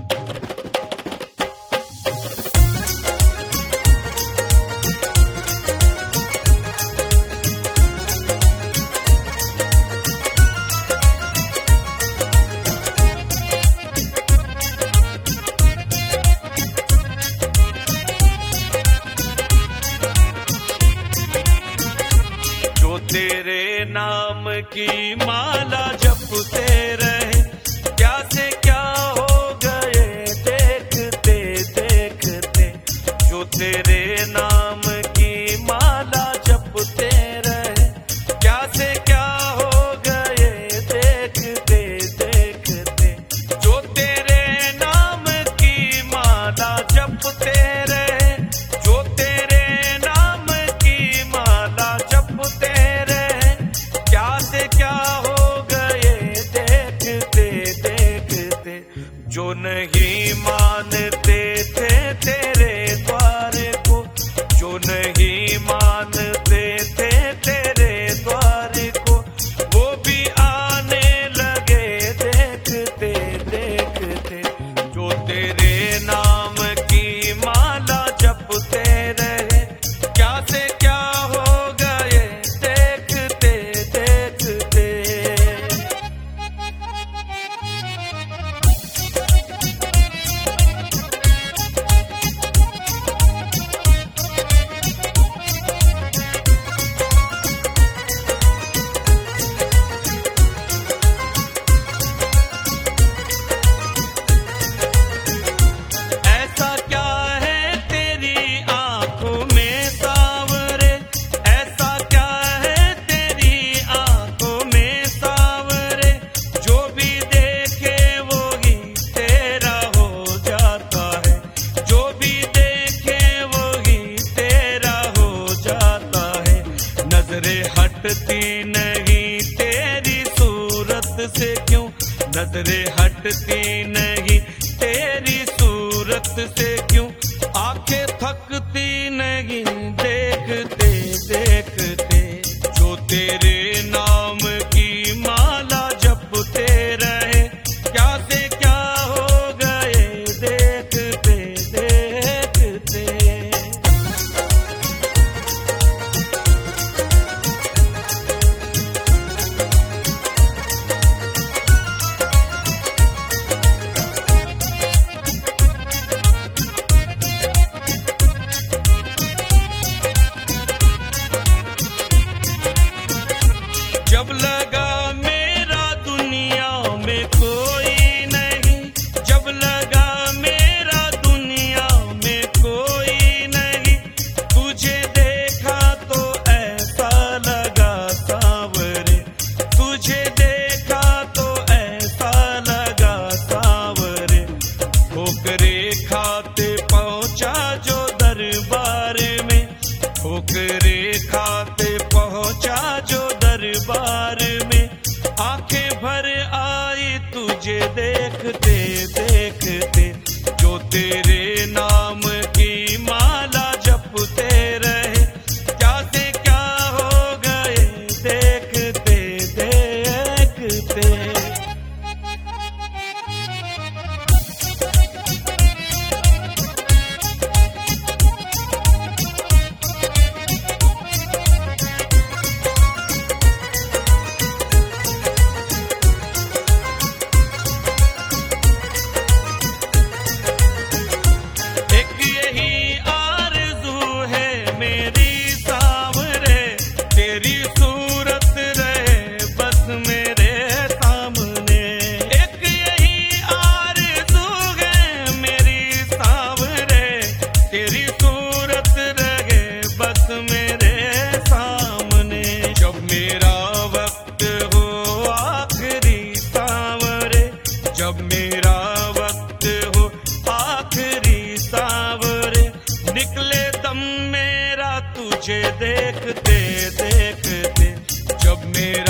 तेरे नाम की माला जपते रहे, क्या से क्या हो गए देखते देखते। जो तेरे नाम की माला जपते रहे, क्या से क्या हो गए देखते देखते। जो तेरे नाम की माला जपते रहे, जो तेरे नाम की माला जपते क्या हो गए देखते देखते। जो नहीं मानते थे तेरे द्वार को, जो नहीं मानते थे तेरे द्वार को, वो भी आने लगे देखते देखते। जो तेरे नाम की माला जपते रहे, क्या से क्या हो गए देखते देखते। हटती नहीं तेरी सूरत से क्यों, नजरें हटती नहीं तेरी सूरत से क्यों। आंखें थकती नहीं देखते देखते। जो तेरे नाम की माला जपते रहे, क्या से क्या हो गए देखते देखते। जब लगा मेरा दुनिया में कोई नहीं, जब लगा मेरा दुनिया में कोई नहीं, तुझे देखा तो ऐसा लगा सांवरे, तुझे देखा तो ऐसा लगा सांवरे। ठोकरे खाते पहुंचा जो दरबार में, ठोकरे खाते पहुंचा जो दरबार में। आंखें भर आई तुझे देखते देखते। जो तेरे नाम की माला जपते रहे, क्या से क्या हो गए देखते देखते। जब मेरा वक्त हो आखिरी सांवरे, निकले दम मेरा तुझे देखते देखते। जब मेरा